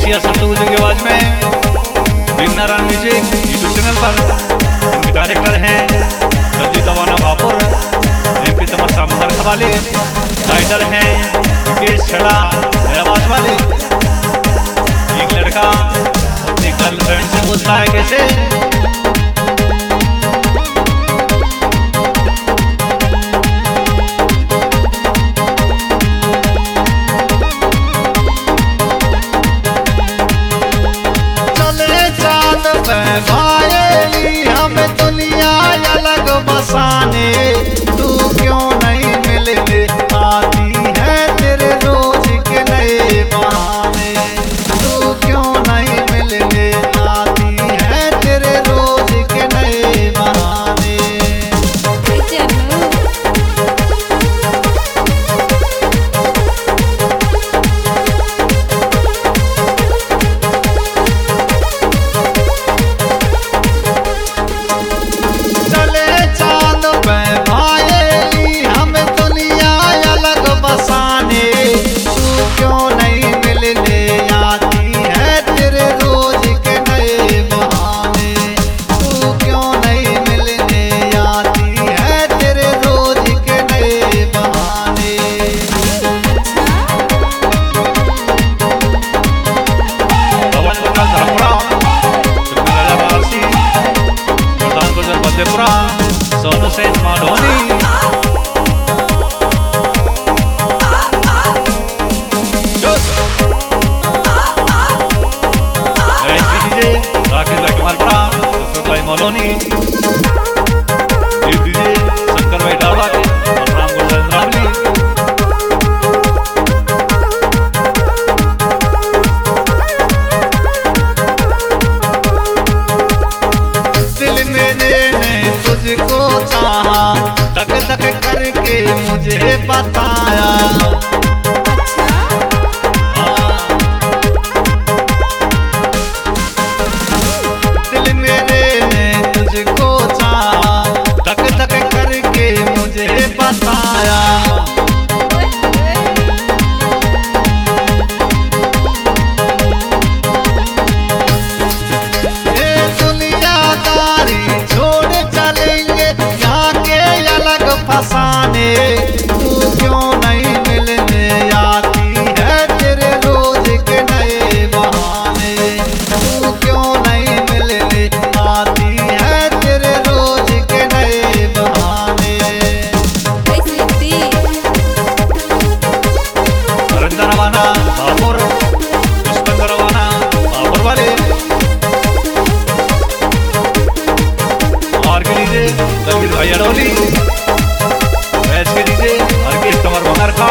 Asia Santosh की आवाज में नारायण म्यूजिक यूट्यूब चैनल पर इनके डायरेक्टर हैं रंजीत दवाना भापुर, एमपी तमस्सा मंदर वाले राइटर हैं मुकेश छड़ा आवाज वाले। एक लड़का अपनी गर्लफ्रेंड से पूछता है कैसे भाई हमें दुनिया अलग बसाने, तू क्यों नहीं मिलने आती है तेरे रोज के नए बहाने, तू क्यों नहीं मिलने आती है तेरे रोज के नए बहाने। सोनू से माधोनी राकेश कुमार मोलोनी शंकर भाई ढाबा और राम गोविंद दिल मेरे ने तुझको चाहा, तक तक करके मुझे बताया, दिल मेरे ने तुझको चाहा, तक तक करके मुझे बताया। ये दुनियादारी छोड़ चलेंगे यहाँ के अलग फसाने, तू क्यों नहीं मिलने आती है तेरे रोज के नए बहाने, तू क्यों नहीं मिलने आती है तेरे रोज के नए बहाने। रंजन रवाना भापुर, पुष्पेंद्र रवाना भापुर वाले और के लीजिए रंजीत भाई अडोली, मैच के लीजिए हरकेश कमर बंगर खा।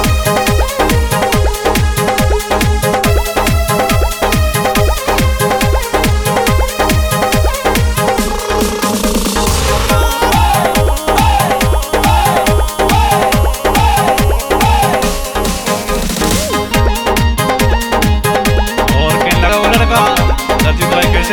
और के लगा वो लड़का रंजीत भाई कैसे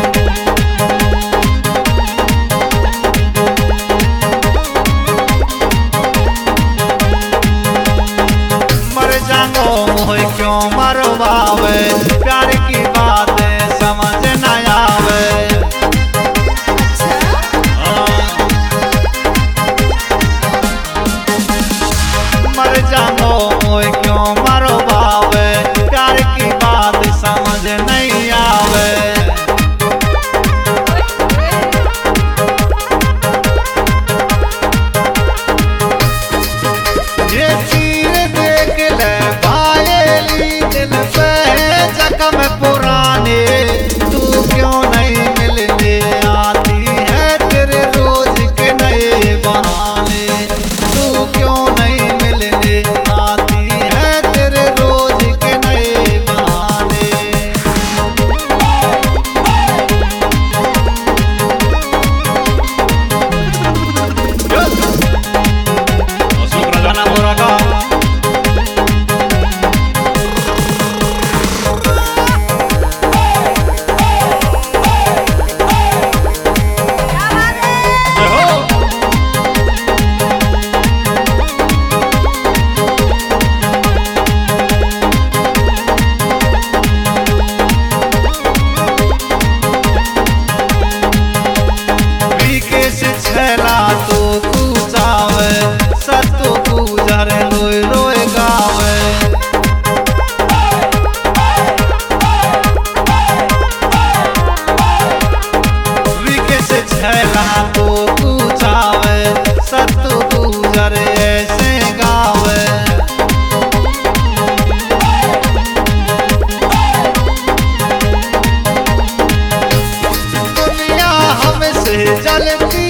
क्यों मरवावे, प्यार की बातें समझ न आवे, मर जाओ क्यों मरवावे, प्यार की बात समझ नहीं आवे। ये चीर देख ले भाई दिल पे जख्म पुरा जलती